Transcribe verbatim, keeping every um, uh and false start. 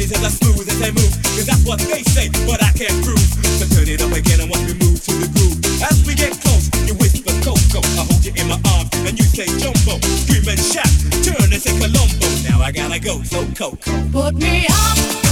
ladies as I smooth as they move, cause that's what they say, but I can't prove. So turn it up again and watch me move to the groove. As we get close, you whisper Coco, I hold you in my arms and you say Jumbo. Scream and shout, turn and say Colombo. Now I gotta go, so Coco, put me up.